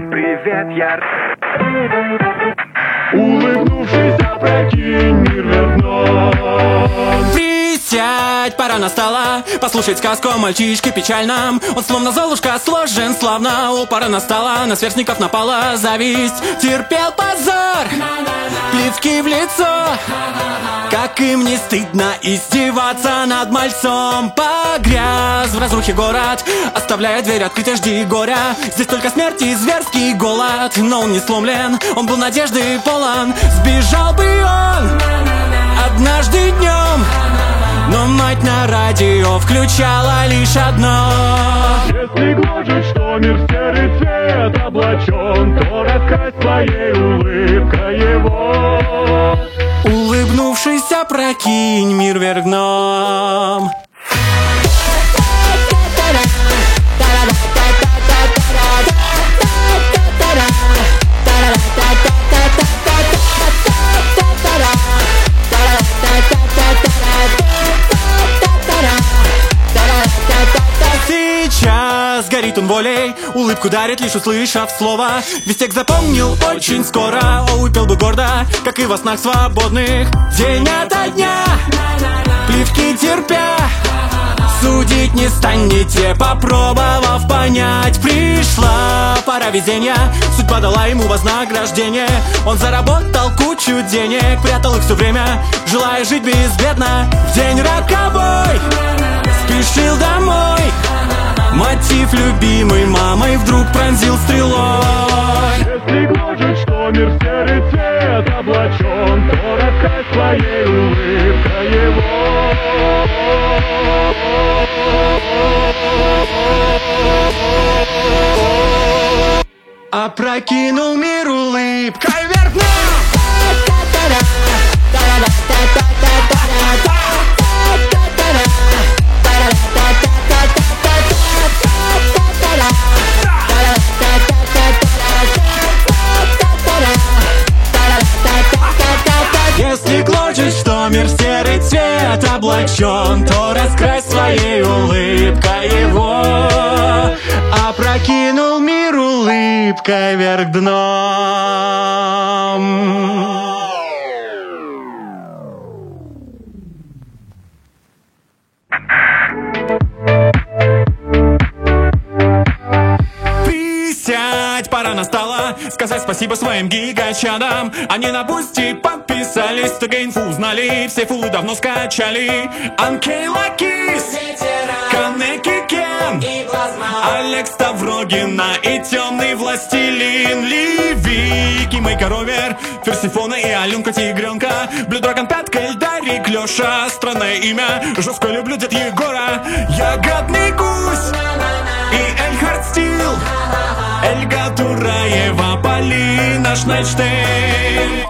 Привет, я... Улыбнувшись, опрокинь мир вверх дном. Присядь, пора настала послушать сказку о мальчишке печальном. Он словно Золушка сложен славно. Пора настала, на сверстников напала зависть. Терпел позор, плевки в лицо. Как им не стыдно издеваться над мальцом. Погряз в разрухе город, оставляя дверь открытой, жди горя. Здесь только смерть и зверский голод. Но он не сломлен, он был надежды полон. Сбежал бы он однажды днем, но мать на радио включала лишь одно. Если гложет, что мир в серый цвет облачен, то раскрась своей улыбкой его. Улыбнувшись, опрокинь мир вверх дном. Сейчас горит он волей, улыбку дарит, лишь услышав слово. Весь текст запомнил очень скоро. Выпил бы гордо, как и во снах свободных. День ото дня, плевки терпя, судить не станете, попробовав понять. Пришла пора везения, судьба дала ему вознаграждение. Он заработал кучу денег, прятал их все время, желая жить безбедно. В день роковой спешил домой. Мотив, любимый мамой, вдруг пронзил стрелой. Если гложет, что мир в серый цвет облачен, то раскрась своей улыбкой его. Опрокинул мир улыбкой вверх дном. Если гложет, что мир в серый цвет облачен, то раскрась своей улыбкой его. Опрокинул мир улыбкой вверх дном. Присядь, пора настала сказать спасибо своим гигачадам. Они на бусти подписались, ТГ-инфу узнали, все фулы давно скачали. Анкейла Кис, Канеки Кен, Алекс Ставрогина и темный властелин Ливи, Кимейка Ровер, Персифона и Аленка Тигренка, Блю Драгон, Пятка, Эльдарик, Леша. Странное имя, жестко люблю дед Егора. Ягодный гусь и Эльхард Стил, Эльга Тураева, Полина Шнайдштейн.